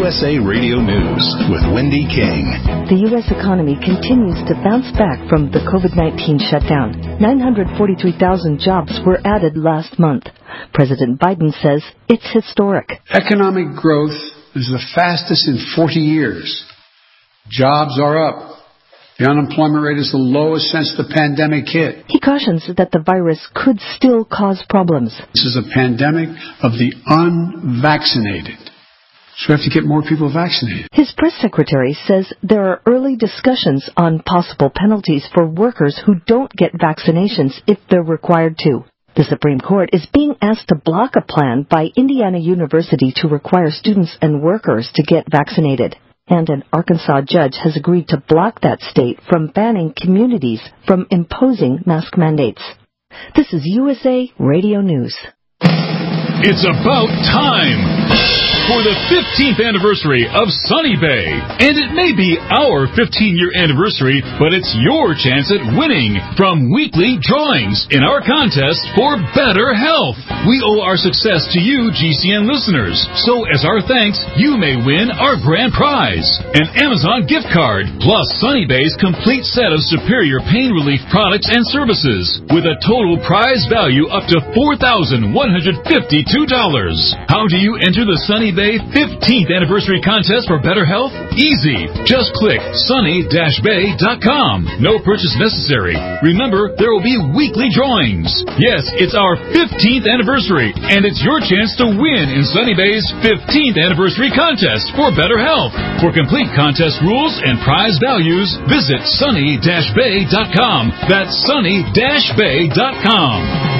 USA Radio News with Wendy King. The U.S. economy continues to bounce back from the COVID-19 shutdown. 943,000 jobs were added last month. President Biden says it's historic. Economic growth is the fastest in 40 years. Jobs are up. The unemployment rate is the lowest since the pandemic hit. He cautions that the virus could still cause problems. This is a pandemic of the unvaccinated. So we have to get more people vaccinated. His press secretary says there are early discussions on possible penalties for workers who don't get vaccinations if they're required to. The Supreme Court is being asked to block a plan by Indiana University to require students and workers to get vaccinated. And an Arkansas judge has agreed to block that state from banning communities from imposing mask mandates. This is USA Radio News. It's about time for the 15th anniversary of Sunny Bay. And it may be our 15-year anniversary, but it's your chance at winning from weekly drawings in our contest for better health. We owe our success to you, GCN listeners. So as our thanks, you may win our grand prize, an Amazon gift card, plus Sunny Bay's complete set of superior pain relief products and services, with a total prize value up to $4,152. How do you enter the Sunny Bay 15th anniversary contest for better health? Easy. Just click sunny-bay.com. No purchase necessary. Remember, there will be weekly drawings. Yes, it's our 15th anniversary, and it's your chance to win in Sunny Bay's 15th anniversary contest for better health. For complete contest rules and prize values, visit sunny-bay.com. That's sunny-bay.com.